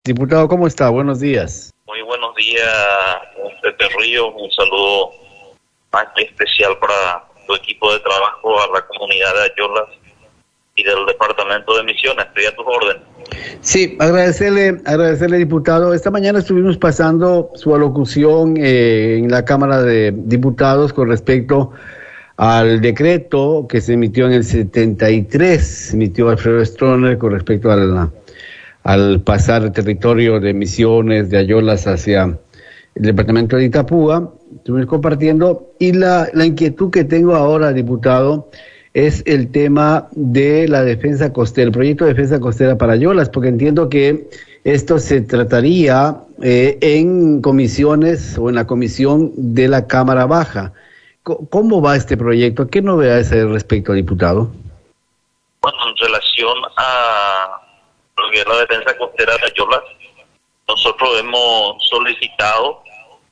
Diputado, ¿cómo está? Buenos días. Muy buenos días, Pepe Ríos. Un saludo más que especial para tu equipo de trabajo, a la comunidad de Ayolas y del departamento de Misiones. Estoy a tus órdenes. Sí, agradecerle, diputado. Esta mañana estuvimos pasando su alocución en la Cámara de Diputados con respecto al decreto que se emitió en el 73, emitió Alfredo Stroessner con respecto al pasar el territorio de Misiones, de Ayolas hacia el departamento de Itapúa. Estuvimos compartiendo y la inquietud que tengo ahora, diputado, es el tema de la defensa costera, el proyecto de defensa costera para Ayolas, porque entiendo que esto se trataría en comisiones o en la comisión de la Cámara Baja. ¿Cómo va este proyecto? ¿Qué novedades hay al respecto, diputado? Bueno, en relación a lo que es la defensa costera de Ayolas, nosotros hemos solicitado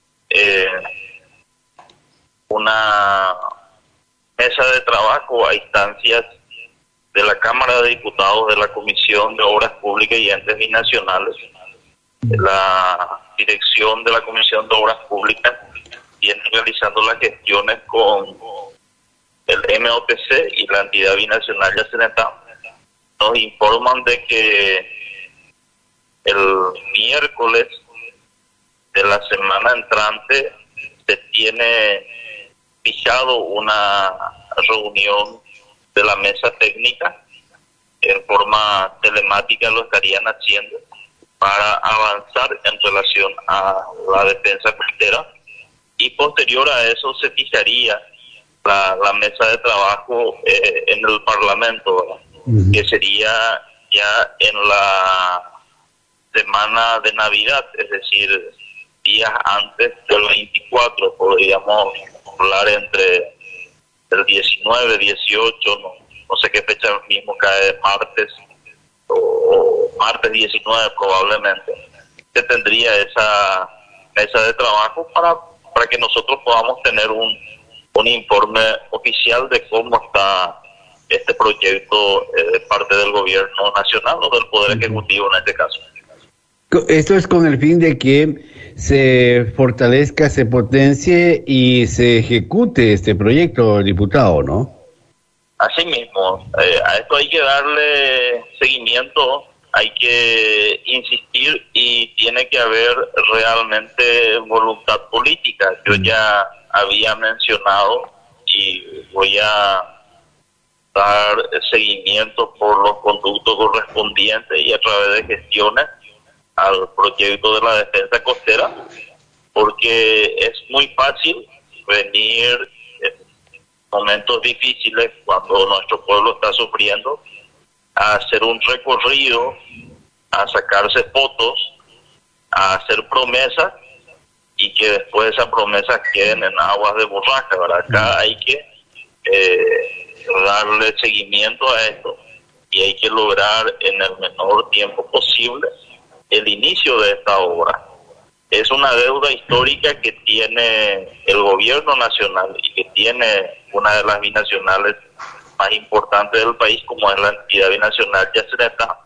una mesa de trabajo a instancias de la Cámara de Diputados, de la Comisión de Obras Públicas y Entes Binacionales. La dirección de la Comisión de Obras Públicas viene realizando las gestiones con el MOPC y la entidad binacional Yacyretá. Nos informan de que el miércoles de la semana entrante se tiene fijado una reunión de la mesa técnica. En forma telemática lo estarían haciendo para avanzar en relación a la defensa costera, y posterior a eso se fijaría la mesa de trabajo en el Parlamento, ¿verdad? Que sería ya en la semana de Navidad, es decir, días antes del 24, podríamos hablar entre el 19, 18, no sé qué fecha mismo cae, martes o martes 19 probablemente. Se tendría esa mesa de trabajo para que nosotros podamos tener un informe oficial de cómo está este proyecto de parte del gobierno nacional o del Poder Ejecutivo en este caso. Esto es con el fin de que se fortalezca, se potencie y se ejecute este proyecto, diputado, ¿no? Así mismo, a esto hay que darle seguimiento, hay que insistir y tiene que haber realmente voluntad política. Yo ya había mencionado y voy a dar seguimiento por los conductos correspondientes y a través de gestiones al proyecto de la defensa costera, porque es muy fácil venir en momentos difíciles cuando nuestro pueblo está sufriendo a hacer un recorrido, a sacarse fotos, a hacer promesas y que después esas promesas queden en aguas de borraja, ¿verdad? Acá hay que darle seguimiento a esto y hay que lograr en el menor tiempo posible el inicio de esta obra. Es una deuda histórica que tiene el gobierno nacional y que tiene una de las binacionales más importantes del país, como es la entidad binacional Yacyretá,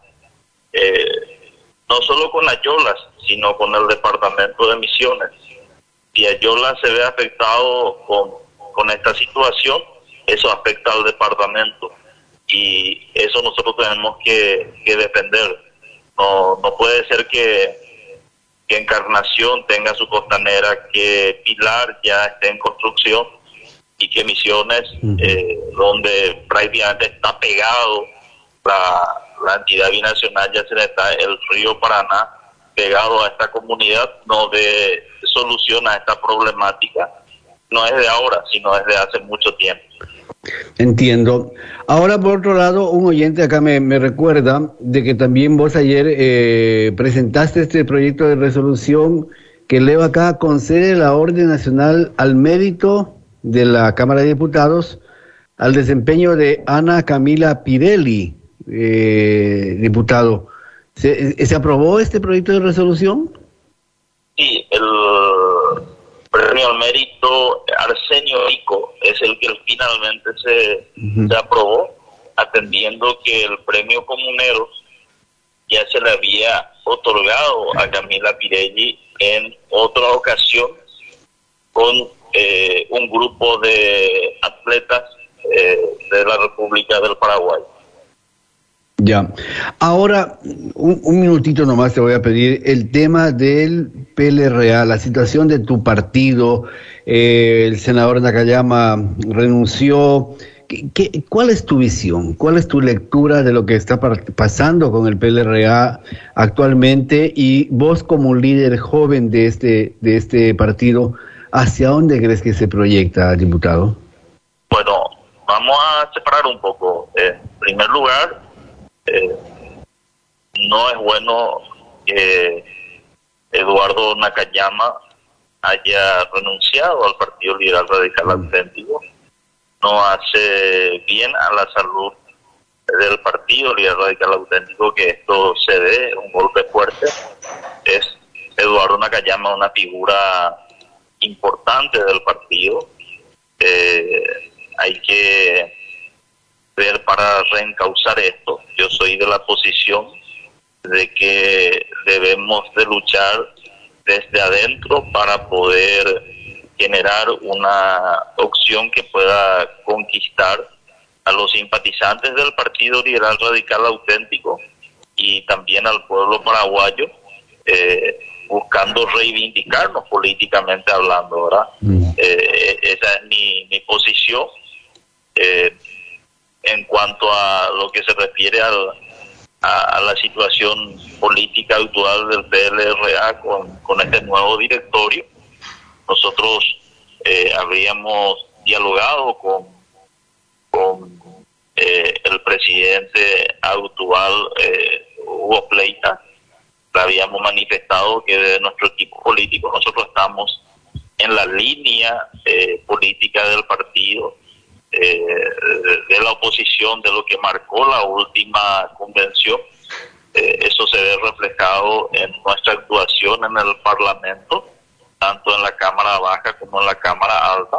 no solo con Ayolas, sino con el departamento de Misiones. Si Ayolas se ve afectado con esta situación, eso afecta al departamento y eso nosotros tenemos que defender. No puede ser que Encarnación tenga su costanera, que Pilar ya esté en construcción y que Misiones, donde prácticamente está pegado la entidad binacional Yacyretá, el río Paraná, pegado a esta comunidad, no dé solución a esta problemática. No es de ahora, sino desde hace mucho tiempo. Entiendo. Ahora, por otro lado, un oyente acá me recuerda de que también vos ayer presentaste este proyecto de resolución que leo acá: concede la Orden Nacional al mérito de la Cámara de Diputados al desempeño de Ana Camila Pirelli, diputado. ¿Se aprobó este proyecto de resolución? Sí, el premio al mérito Arsenio Rico es el que finalmente se aprobó, atendiendo que el premio Comuneros ya se le había otorgado a Camila Pirelli en otra ocasión con un grupo de atletas de la República del Paraguay. Ya. Ahora, un minutito nomás te voy a pedir. El tema del PLRA, la situación de tu partido, el senador Nakayama renunció. ¿Cuál es tu visión? ¿Cuál es tu lectura de lo que está pasando con el PLRA actualmente? Y vos, como un líder joven de este partido, ¿hacia dónde crees que se proyecta, diputado? Bueno, vamos a separar un poco. En primer lugar, no es bueno que Eduardo Nakayama haya renunciado al Partido Liberal Radical Auténtico. No hace bien a la salud del Partido Liberal Radical Auténtico que esto se dé, un golpe fuerte. Es Eduardo Nakayama una figura importante del partido. Hay que ver para reencauzar esto. Yo soy de la posición de que debemos de luchar desde adentro para poder generar una opción que pueda conquistar a los simpatizantes del Partido Liberal Radical Auténtico y también al pueblo paraguayo, buscando reivindicarnos políticamente hablando, ¿verdad? Esa es mi posición. En cuanto a lo que se refiere a la situación política actual del PLRA con este nuevo directorio, nosotros habríamos dialogado con el presidente actual, Hugo Pleita. Le habíamos manifestado que de nuestro equipo político nosotros estamos en la línea política del partido, de la oposición, de lo que marcó la última convención. Eso se ve reflejado en nuestra actuación en el Parlamento, tanto en la Cámara Baja como en la Cámara Alta,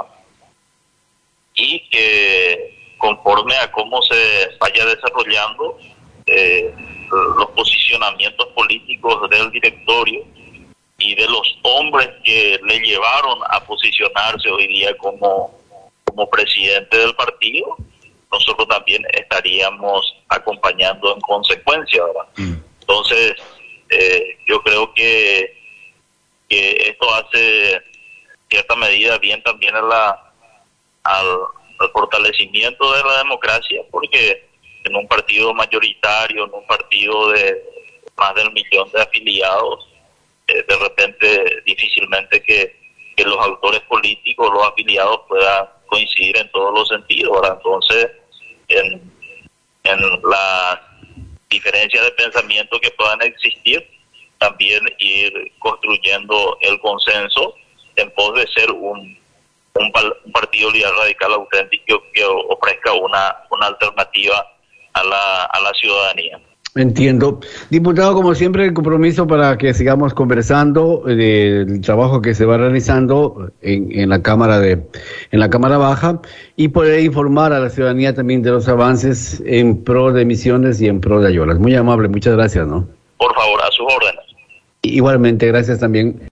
y que conforme a cómo se vaya desarrollando los posicionamientos políticos del directorio y de los hombres que le llevaron a posicionarse hoy día como presidente del partido, nosotros también estaríamos acompañando en consecuencia, ¿verdad? Entonces, yo creo que esto hace cierta medida bien también al fortalecimiento de la democracia, porque en un partido mayoritario, en un partido de más del 1 millón de afiliados, de repente difícilmente que los autores políticos, los afiliados puedan coincidir en todos los sentidos, ¿verdad? Entonces, en las diferencias de pensamiento que puedan existir, también ir construyendo el consenso en pos de ser un partido liberal radical auténtico que ofrezca una alternativa a la ciudadanía. Entiendo. Diputado, como siempre, el compromiso para que sigamos conversando del trabajo que se va realizando en la Cámara Baja y poder informar a la ciudadanía también de los avances en pro de Misiones y en pro de Ayolas. Muy amable, muchas gracias, ¿no? Por favor, a sus órdenes. Igualmente, gracias también.